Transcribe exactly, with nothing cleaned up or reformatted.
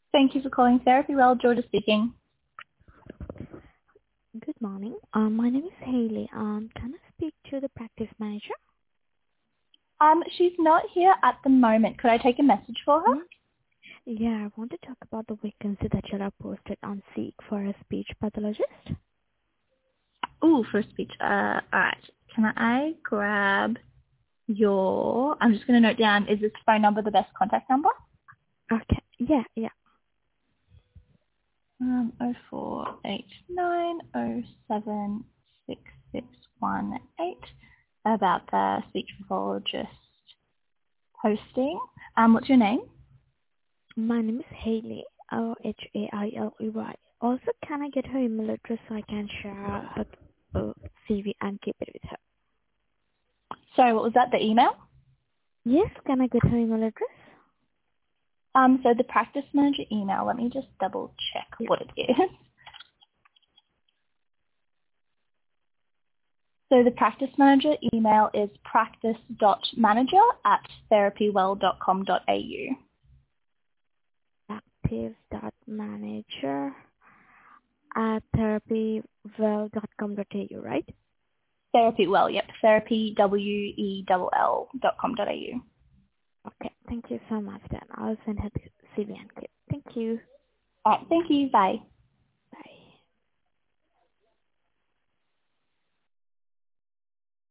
Thank you for calling Therapy Well. Georgia speaking. Good morning. Um, my name is Haley. Um, can I speak to the practice manager? Um, she's not here at the moment. Could I take a message for her? Hmm? Yeah, I want to talk about the vacancy that you have posted on Seek for a speech pathologist. Ooh, for speech. Uh, all right. Can I grab your? I'm just going to note down. Is this phone number the best contact number? Okay. Yeah, yeah. Um, oh four eight nine oh seven six six one eight. About the speech pathologist posting. Um, what's your name? My name is Haley. O H A I L E Y. Also, can I get her email address so I can share her uh, C V and keep it with her? Sorry, what was that? The email? Yes, can I get her email address? Um, so the practice manager email. Let me just double check Yeah. what it is. So the practice manager email is practice.manager at therapywell.com.au. Active dot manager at therapywell dot com dot a u, right? Therapywell, yep. Therapy, W E L L dot com dot au. Okay. Thank you so much then. I'll send her the C V and clip. Thank you. All right, thank you. Bye.